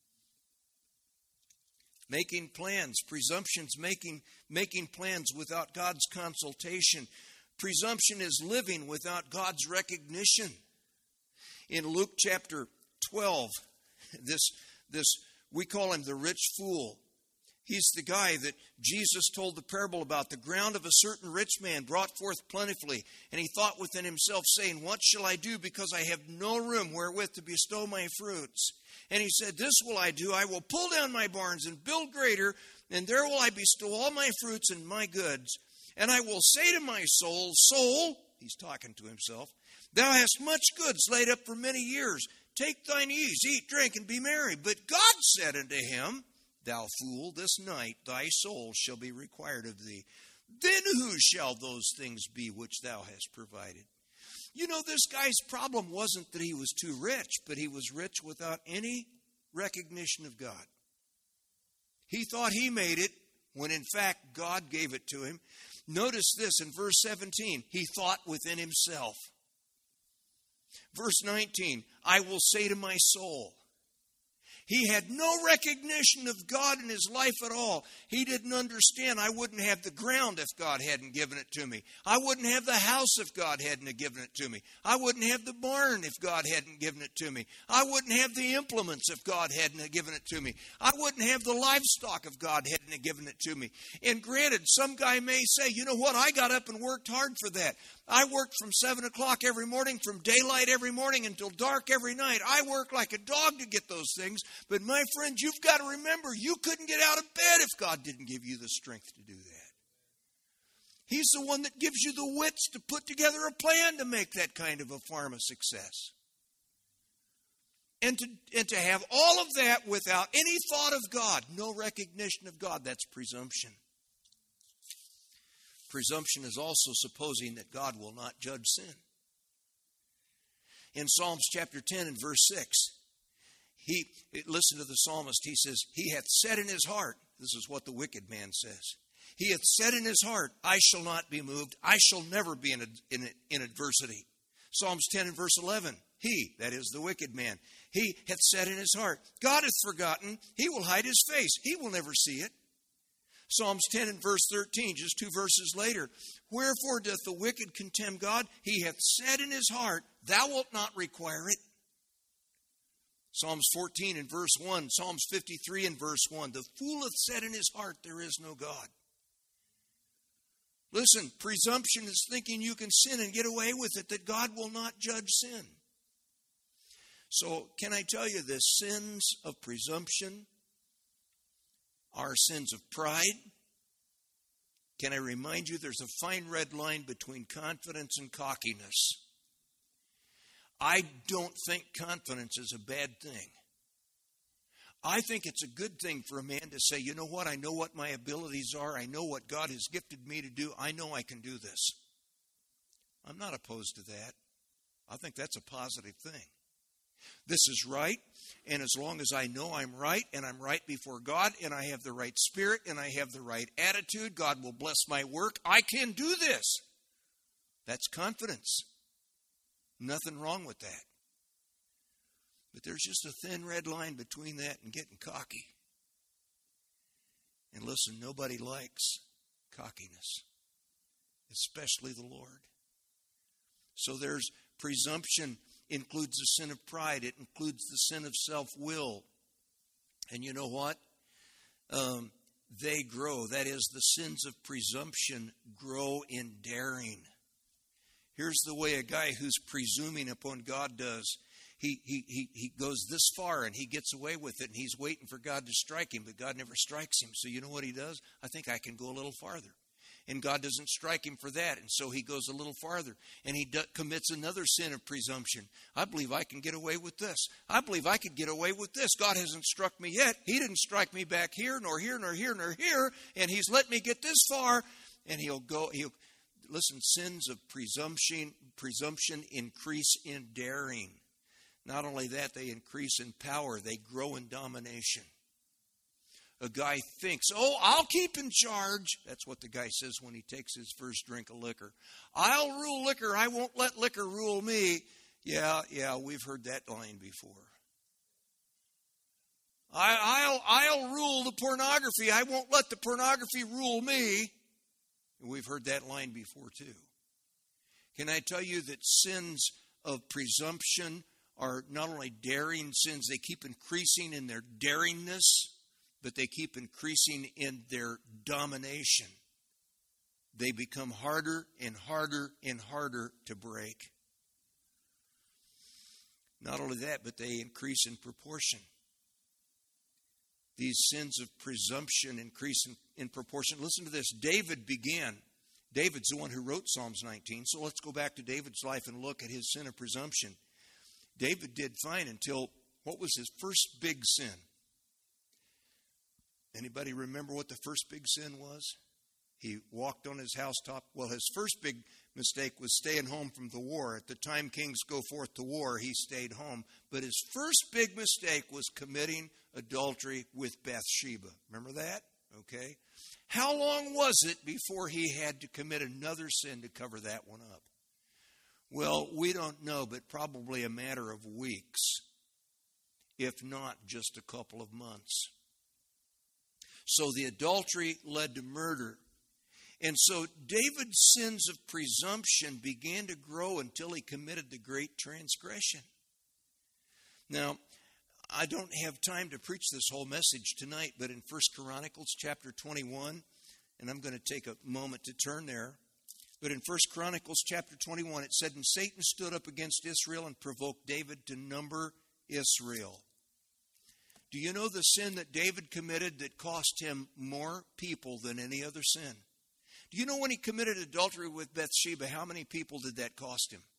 Making plans. Presumption's making plans without God's consultation. Presumption is living without God's recognition. In Luke chapter 12, this we call him the rich fool. He's the guy that Jesus told the parable about. The ground of a certain rich man brought forth plentifully. And he thought within himself, saying, what shall I do, because I have no room wherewith to bestow my fruits? And he said, this will I do. I will pull down my barns and build greater, and there will I bestow all my fruits and my goods. And I will say to my soul, soul, he's talking to himself, thou hast much goods laid up for many years. Take thine ease, eat, drink, and be merry. But God said unto him, thou fool, this night thy soul shall be required of thee. Then whose shall those things be which thou hast provided? You know, this guy's problem wasn't that he was too rich, but he was rich without any recognition of God. He thought he made it when in fact God gave it to him. Notice this in verse 17. He thought within himself. Verse 19, I will say to my soul. He had no recognition of God in his life at all. He didn't understand I wouldn't have the ground if God hadn't given it to me. I wouldn't have the house if God hadn't given it to me. I wouldn't have the barn if God hadn't given it to me. I wouldn't have the implements if God hadn't given it to me. I wouldn't have the livestock if God hadn't given it to me. And granted, some guy may say, you know what, I got up and worked hard for that. I worked from 7 o'clock every morning, from daylight every morning until dark every night. I worked like a dog to get those things. But my friend, you've got to remember, you couldn't get out of bed if God didn't give you the strength to do that. He's the one that gives you the wits to put together a plan to make that kind of a farm a success. And to have all of that without any thought of God, no recognition of God, that's presumption. Presumption is also supposing that God will not judge sin. In Psalms chapter 10 and verse 6, listen to the psalmist. He says, he hath said in his heart, this is what the wicked man says, he hath said in his heart, I shall not be moved. I shall never be in adversity. Psalms 10 and verse 11, he, that is the wicked man, he hath said in his heart, God hath forgotten. He will hide his face. He will never see it. Psalms 10 and verse 13, just 2 verses later. Wherefore doth the wicked contemn God? He hath said in his heart, thou wilt not require it. Psalms 14 and verse 1, Psalms 53 and verse 1. The fool hath said in his heart, there is no God. Listen, presumption is thinking you can sin and get away with it, that God will not judge sin. So, can I tell you this? Sins of presumption are sins of pride, Can I remind you, there's a fine red line between confidence and cockiness. I don't think confidence is a bad thing. I think it's a good thing for a man to say, you know what, I know what my abilities are. I know what God has gifted me to do. I know I can do this. I'm not opposed to that. I think that's a positive thing. This is right, and as long as I know I'm right, and I'm right before God, and I have the right spirit, and I have the right attitude, God will bless my work. I can do this. That's confidence. Nothing wrong with that. But there's just a thin red line between that and getting cocky. And listen, nobody likes cockiness, especially the Lord. So there's presumption, includes the sin of pride. It includes the sin of self-will. And you know what? They grow. That is, the sins of presumption grow in daring. Here's the way a guy who's presuming upon God does. He goes this far and he gets away with it, and he's waiting for God to strike him, but God never strikes him. So you know what he does? I think I can go a little farther. And God doesn't strike him for that, and so he goes a little farther. And he commits another sin of presumption. I believe I can get away with this. I believe I could get away with this. God hasn't struck me yet. He didn't strike me back here, nor here, nor here, nor here. And he's let me get this far. And listen, sins of presumption increase in daring. Not only that, they increase in power. They grow in domination. A guy thinks, I'll keep in charge. That's what the guy says when he takes his first drink of liquor. I'll rule liquor. I won't let liquor rule me. Yeah, we've heard that line before. I'll rule the pornography. I won't let the pornography rule me. We've heard that line before too. Can I tell you that sins of presumption are not only daring sins, they keep increasing in their daringness, but they keep increasing in their domination. They become harder and harder and harder to break. Not only that, but they increase in proportion. These sins of presumption increase in proportion. Listen to this. David's the one who wrote Psalms 19. So let's go back to David's life and look at his sin of presumption. David did fine until, what was his first big sin? Anybody remember what the first big sin was? He walked on his housetop. Well, his first big mistake was staying home from the war. At the time kings go forth to war, he stayed home. But his first big mistake was committing adultery with Bathsheba. Remember that? Okay. How long was it before he had to commit another sin to cover that one up? Well, we don't know, but probably a matter of weeks, if not just a couple of months. So the adultery led to murder. And so David's sins of presumption began to grow until he committed the great transgression. Now, I don't have time to preach this whole message tonight, but in 1 Chronicles chapter 21, and I'm going to take a moment to turn there, but in 1 Chronicles chapter 21, it said, "And Satan stood up against Israel and provoked David to number Israel." Do you know the sin that David committed that cost him more people than any other sin? Do you know when he committed adultery with Bathsheba, how many people did that cost him?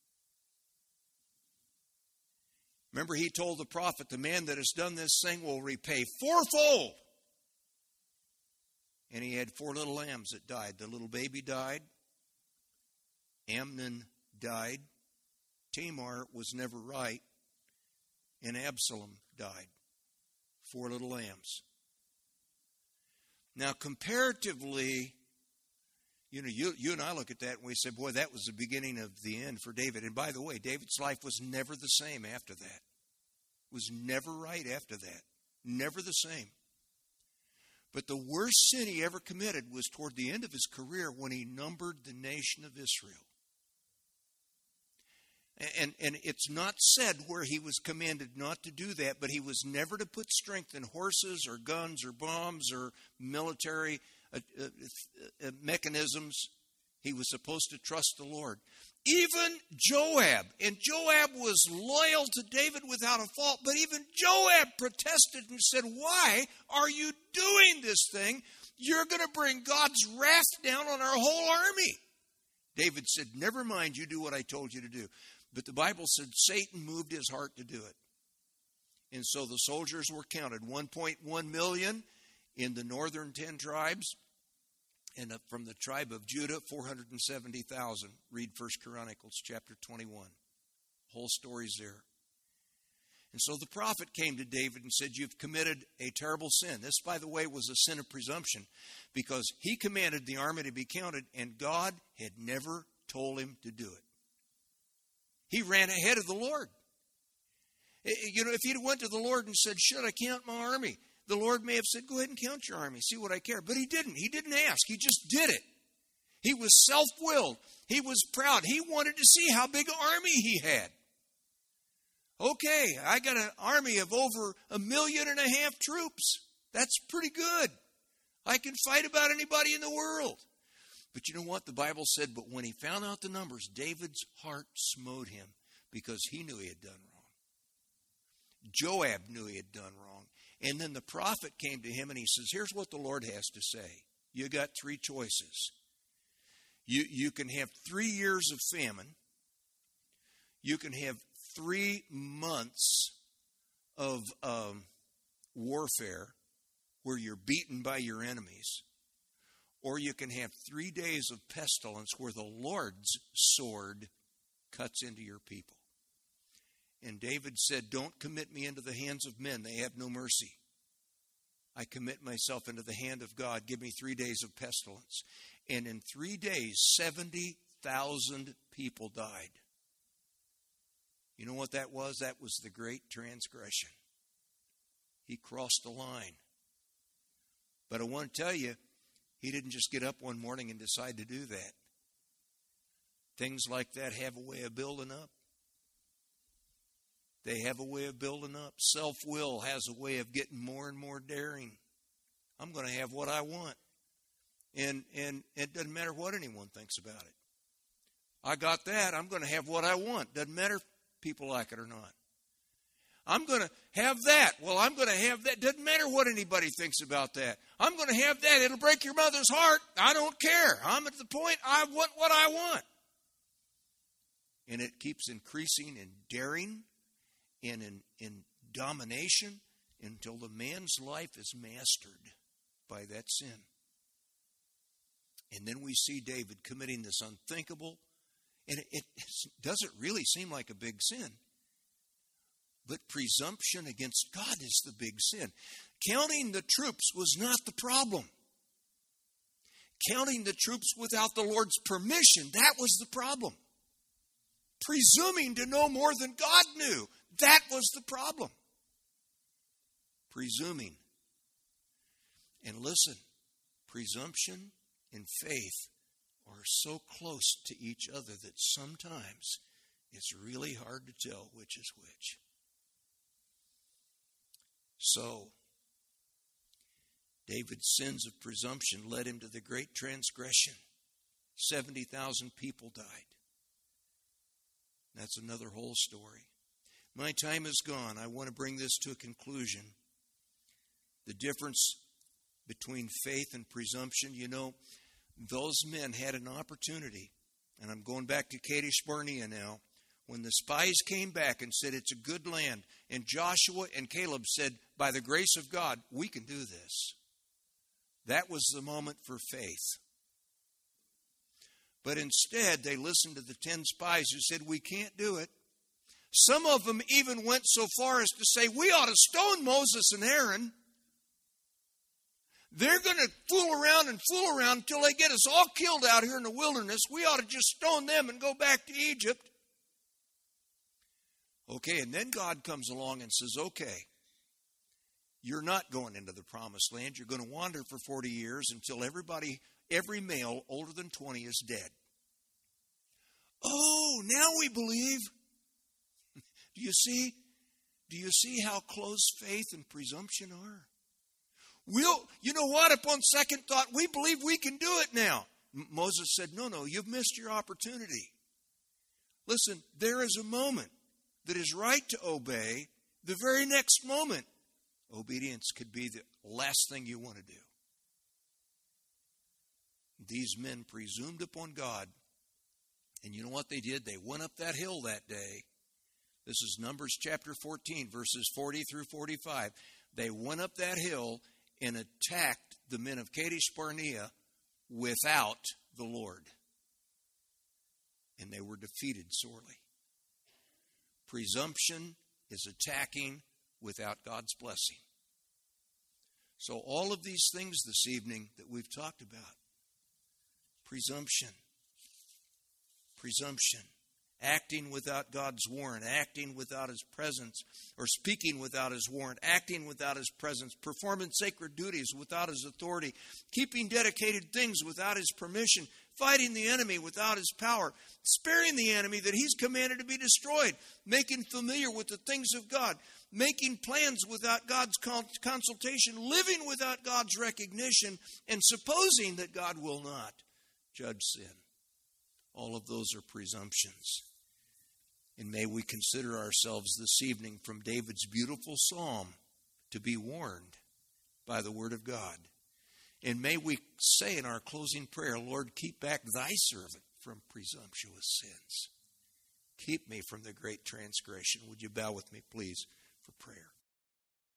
Remember, he told the prophet, the man that has done this thing will repay fourfold. And he had 4 little lambs that died. The little baby died. Amnon died. Tamar was never right. And Absalom died. 4 little lambs. Now, comparatively, you and I look at that and we say, boy, that was the beginning of the end for David. And by the way, David's life was never the same after that. Was never right after that. Never the same. But the worst sin he ever committed was toward the end of his career when he numbered the nation of Israel. And it's not said where he was commanded not to do that, but he was never to put strength in horses or guns or bombs or military mechanisms. He was supposed to trust the Lord. Even Joab, and Joab was loyal to David without a fault, but even Joab protested and said, "Why are you doing this thing?" You're going to bring God's wrath down on our whole army. David said, never mind, you do what I told you to do. But the Bible said Satan moved his heart to do it. And so the soldiers were counted, 1.1 million in the northern 10 tribes. And from the tribe of Judah, 470,000. Read 1 Chronicles chapter 21. Whole story's there. And so the prophet came to David and said, you've committed a terrible sin. This, by the way, was a sin of presumption because he commanded the army to be counted and God had never told him to do it. He ran ahead of the Lord. You know, if he'd went to the Lord and said, should I count my army? The Lord may have said, go ahead and count your army, see what I care. But he didn't. He didn't ask. He just did it. He was self-willed. He was proud. He wanted to see how big an army he had. Okay, I got an army of over 1.5 million troops. That's pretty good. I can fight about anybody in the world. But you know what? The Bible said, but when he found out the numbers, David's heart smote him because he knew he had done wrong. Joab knew he had done wrong. And then the prophet came to him and he says, here's what the Lord has to say. You got 3 choices. You can have 3 years of famine. You can have 3 months of warfare where you're beaten by your enemies. Or you can have 3 days of pestilence where the Lord's sword cuts into your people. And David said, don't commit me into the hands of men. They have no mercy. I commit myself into the hand of God. Give me 3 days of pestilence. And in 3 days, 70,000 people died. You know what that was? That was the great transgression. He crossed the line. But I want to tell you, he didn't just get up one morning and decide to do that. Things like that have a way of building up. They have a way of building up. Self-will has a way of getting more and more daring. I'm going to have what I want. And it doesn't matter what anyone thinks about it. I got that. I'm going to have what I want. Doesn't matter if people like it or not. I'm going to have that. Well, I'm going to have that. Doesn't matter what anybody thinks about that. I'm going to have that. It'll break your mother's heart. I don't care. I'm at the point I want what I want. And it keeps increasing in daring and in domination until the man's life is mastered by that sin. And then we see David committing this unthinkable, and it doesn't really seem like a big sin. But presumption against God is the big sin. Counting the troops was not the problem. Counting the troops without the Lord's permission, that was the problem. Presuming to know more than God knew, that was the problem. Presuming. And listen, presumption and faith are so close to each other that sometimes it's really hard to tell which is which. So, David's sins of presumption led him to the great transgression. 70,000 people died. That's another whole story. My time is gone. I want to bring this to a conclusion. The difference between faith and presumption, you know, those men had an opportunity. And I'm going back to Kadesh Barnea now. When the spies came back and said it's a good land, and Joshua and Caleb said, by the grace of God, we can do this. That was the moment for faith. But instead, they listened to the 10 spies who said, we can't do it. Some of them even went so far as to say, we ought to stone Moses and Aaron. They're going to fool around until they get us all killed out here in the wilderness. We ought to just stone them and go back to Egypt. Okay, and then God comes along and says, okay, you're not going into the promised land. You're going to wander for 40 years until every male older than 20 is dead. Oh, now we believe. Do you see? Do you see how close faith and presumption are? You know what? Upon second thought, we believe we can do it now. Moses said, no, you've missed your opportunity. Listen, there is a moment that is right to obey. The very next moment, obedience could be the last thing you want to do. These men presumed upon God. And you know what they did? They went up that hill that day. This is Numbers chapter 14, verses 40 through 45. They went up that hill and attacked the men of Kadesh Barnea without the Lord. And they were defeated sorely. Presumption is attacking without God's blessing. So all of these things this evening that we've talked about, presumption, acting without God's warrant, acting without His presence, or speaking without His warrant, acting without His presence, performing sacred duties without His authority, keeping dedicated things without His permission, fighting the enemy without His power, sparing the enemy that He's commanded to be destroyed, making familiar with the things of God, making plans without God's consultation, living without God's recognition, and supposing that God will not judge sin. All of those are presumptions. And may we consider ourselves this evening from David's beautiful psalm to be warned by the Word of God. And may we say in our closing prayer, Lord, keep back thy servant from presumptuous sins. Keep me from the great transgression. Would you bow with me, please, for prayer?